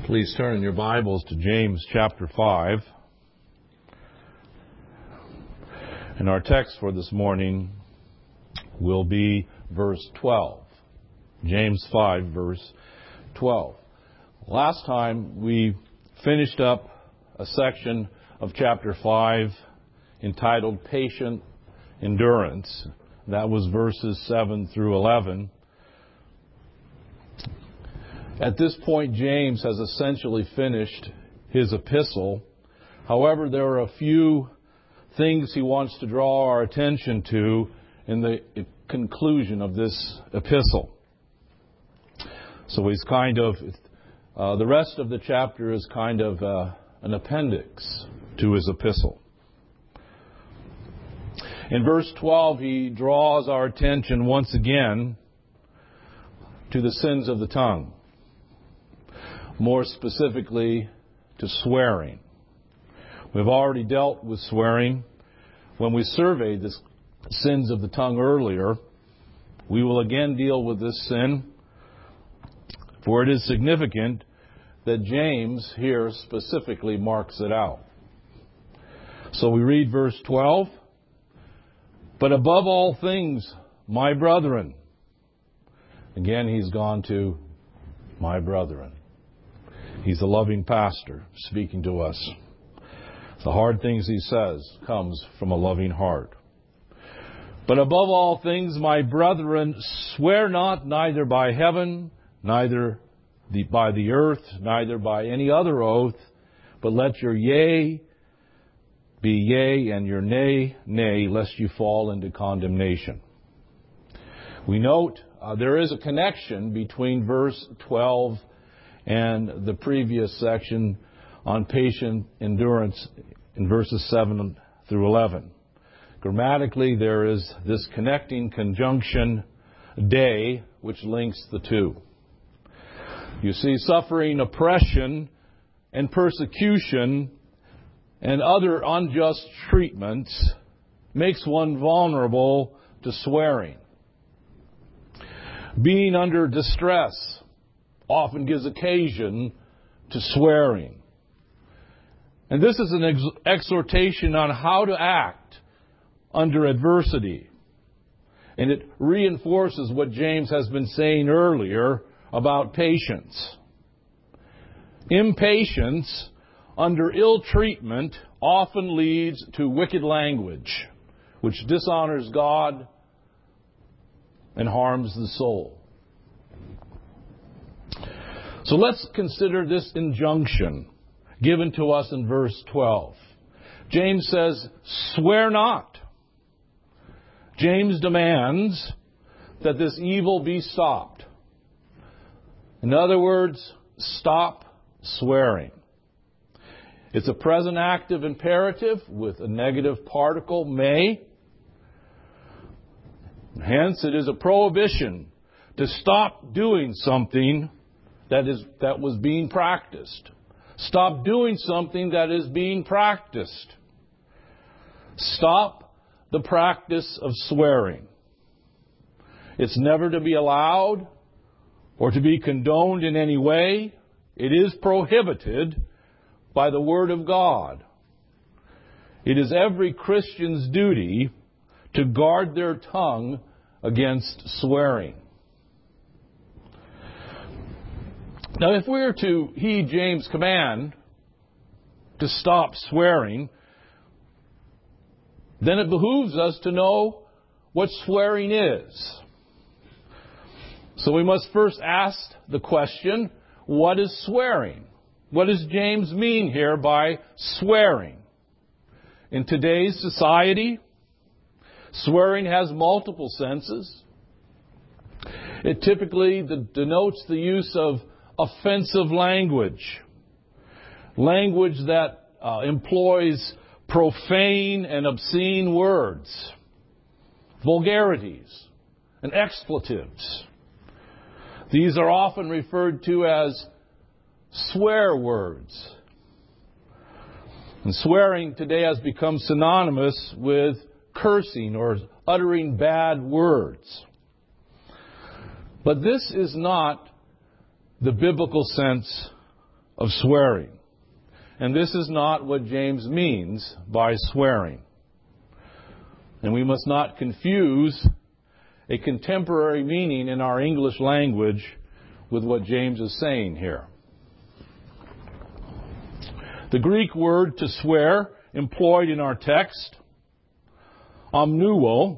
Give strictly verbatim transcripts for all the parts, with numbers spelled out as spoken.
Please turn in your Bibles to James chapter five. And our text for this morning will be verse twelve. James five, verse twelve. Last time we finished up a section of chapter five entitled Patient Endurance. That was verses seven through eleven. At this point, James has essentially finished his epistle. However, there are a few things he wants to draw our attention to in the conclusion of this epistle. So he's kind of, uh, the rest of the chapter is kind of uh, an appendix to his epistle. In verse twelve, he draws our attention once again to the sins of the tongue. More specifically, to swearing. We've already dealt with swearing when we surveyed the sins of the tongue earlier. We will again deal with this sin, for it is significant that James here specifically marks it out. So we read verse twelve, "But above all things, my brethren." Again, he's gone to my brethren. He's a loving pastor speaking to us. The hard things he says comes from a loving heart. "But above all things, my brethren, swear not neither by heaven, neither the, by the earth, neither by any other oath, but let your yea be yea and your nay, nay, lest you fall into condemnation." We note uh, there is a connection between verse twelve and the previous section on patient endurance in verses seven through eleven. Grammatically, there is this connecting conjunction day which links the two. You see, suffering oppression and persecution and other unjust treatments makes one vulnerable to swearing. Being under distress often gives occasion to swearing. And this is an ex- exhortation on how to act under adversity. And it reinforces what James has been saying earlier about patience. Impatience under ill treatment often leads to wicked language, which dishonors God and harms the soul. So let's consider this injunction given to us in verse twelve. James says, "Swear not." James demands that this evil be stopped. In other words, stop swearing. It's a present active imperative with a negative particle, may. Hence, it is a prohibition to stop doing something that is that was being practiced. Stop doing something that is being practiced. Stop the practice of swearing. It's never to be allowed or to be condoned in any way. It is prohibited by the Word of God. It is every Christian's duty to guard their tongue against swearing. Now, if we are to heed James' command to stop swearing, then it behooves us to know what swearing is. So we must first ask the question, what is swearing? What does James mean here by swearing? In today's society, swearing has multiple senses. It typically denotes the use of offensive language, language that uh, employs profane and obscene words, vulgarities, and expletives. These are often referred to as swear words. And swearing today has become synonymous with cursing or uttering bad words. But this is not the biblical sense of swearing. And this is not what James means by swearing. And we must not confuse a contemporary meaning in our English language with what James is saying here. The Greek word to swear employed in our text, omnuo,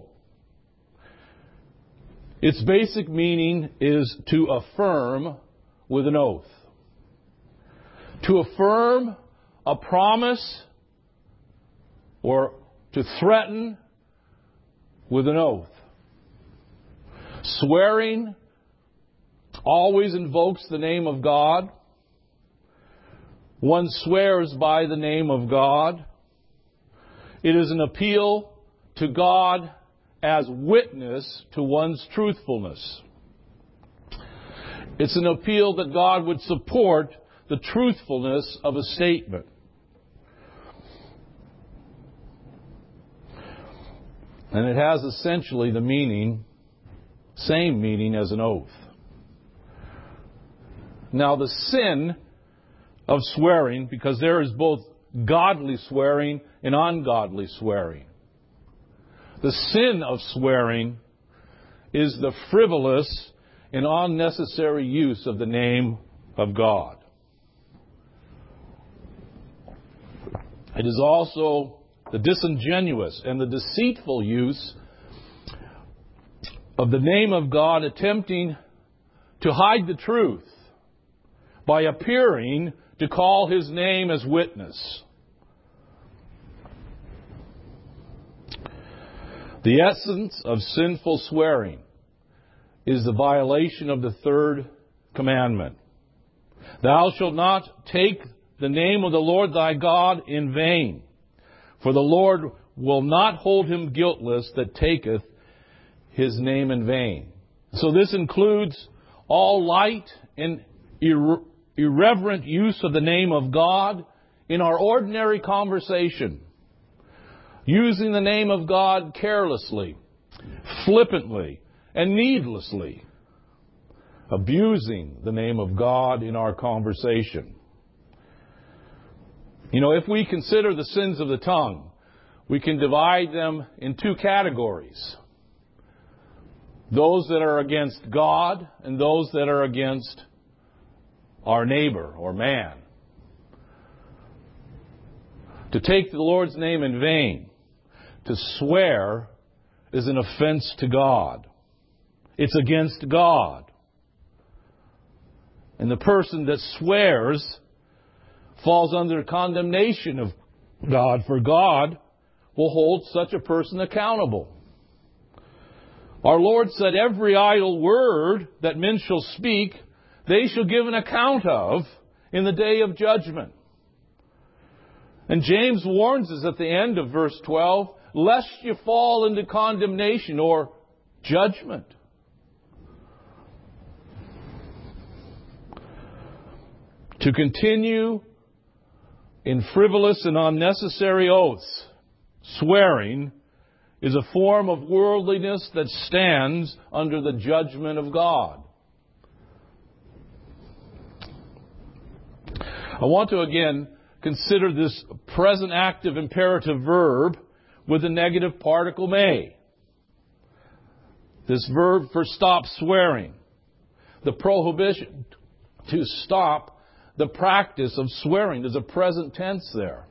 its basic meaning is to affirm with an oath. To affirm a promise or to threaten with an oath. Swearing always invokes the name of God. One swears by the name of God. It is an appeal to God as witness to one's truthfulness. It's an appeal that God would support the truthfulness of a statement. And it has essentially the meaning, same meaning as an oath. Now the sin of swearing, because there is both godly swearing and ungodly swearing. The sin of swearing is the frivolous and unnecessary use of the name of God. It is also the disingenuous and the deceitful use of the name of God, attempting to hide the truth by appearing to call His name as witness. The essence of sinful swearing is the violation of the third commandment. Thou shalt not take the name of the Lord thy God in vain, for the Lord will not hold him guiltless that taketh His name in vain. So this includes all light and irre- irreverent use of the name of God in our ordinary conversation. Using the name of God carelessly, flippantly, and needlessly. Abusing the name of God in our conversation. You know, if we consider the sins of the tongue, we can divide them in two categories. Those that are against God and those that are against our neighbor or man. To take the Lord's name in vain, to swear, is an offense to God. It's against God. And the person that swears falls under condemnation of God, for God will hold such a person accountable. Our Lord said, every idle word that men shall speak, they shall give an account of in the day of judgment. And James warns us at the end of verse twelve, lest you fall into condemnation or judgment. To continue in frivolous and unnecessary oaths, swearing, is a form of worldliness that stands under the judgment of God. I want to again consider this present active imperative verb with the negative particle may. This verb for stop swearing. The prohibition to stop the practice of swearing. There's a present tense there.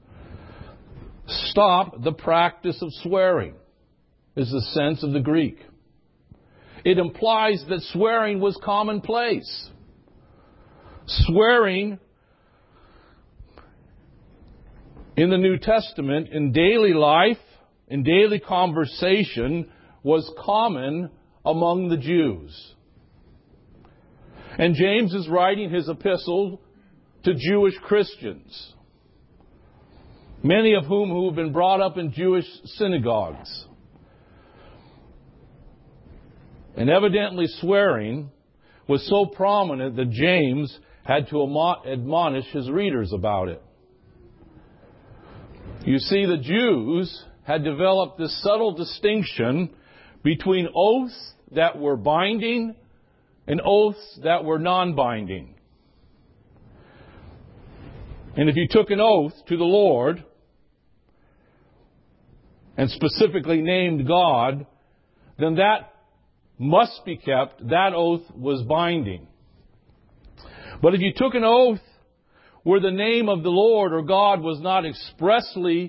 Stop the practice of swearing is the sense of the Greek. It implies that swearing was commonplace. Swearing in the New Testament, in daily life, in daily conversation, was common among the Jews. And James is writing his epistle to Jewish Christians, many of whom who have been brought up in Jewish synagogues. And evidently swearing was so prominent that James had to admonish his readers about it. You see, the Jews had developed this subtle distinction between oaths that were binding and oaths that were non-binding. And if you took an oath to the Lord and specifically named God, then that must be kept. That oath was binding. But if you took an oath where the name of the Lord or God was not expressly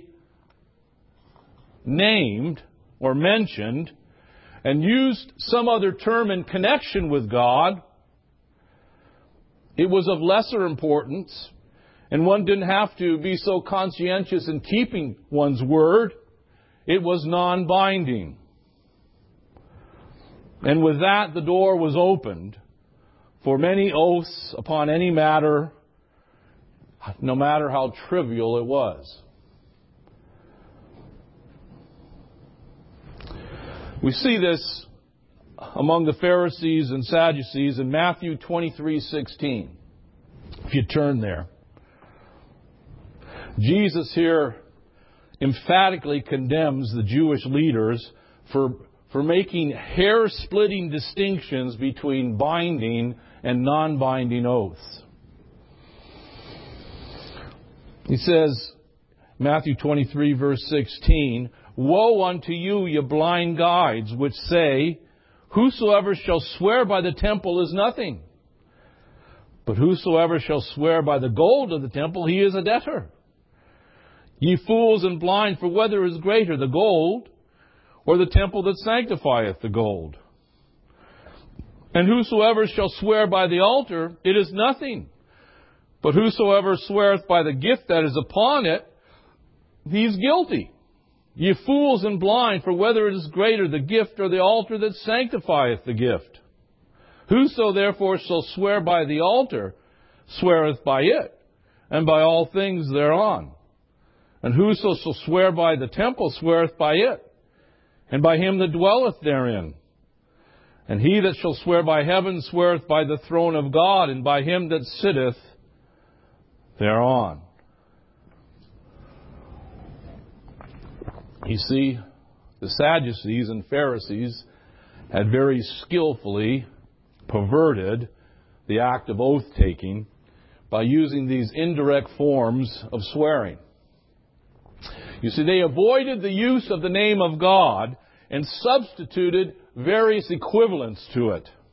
named or mentioned, and used some other term in connection with God, it was of lesser importance, and one didn't have to be so conscientious in keeping one's word. It was non-binding. And with that, the door was opened for many oaths upon any matter, no matter how trivial it was. We see this among the Pharisees and Sadducees in Matthew twenty-three sixteen. If you turn there. Jesus here emphatically condemns the Jewish leaders for, for making hair-splitting distinctions between binding and non-binding oaths. He says, Matthew twenty-three verse sixteen, "Woe unto you, ye blind guides, which say, Whosoever shall swear by the temple is nothing. But whosoever shall swear by the gold of the temple, he is a debtor. Ye fools and blind, for whether is greater, the gold, or the temple that sanctifieth the gold? And whosoever shall swear by the altar, it is nothing. But whosoever sweareth by the gift that is upon it, he is guilty. Ye fools and blind, for whether it is greater, the gift or the altar that sanctifieth the gift? Whoso therefore shall swear by the altar, sweareth by it, and by all things thereon. And whoso shall swear by the temple, sweareth by it, and by him that dwelleth therein. And he that shall swear by heaven, sweareth by the throne of God, and by him that sitteth thereon." You see, the Sadducees and Pharisees had very skillfully perverted the act of oath-taking by using these indirect forms of swearing. You see, they avoided the use of the name of God and substituted various equivalents to it.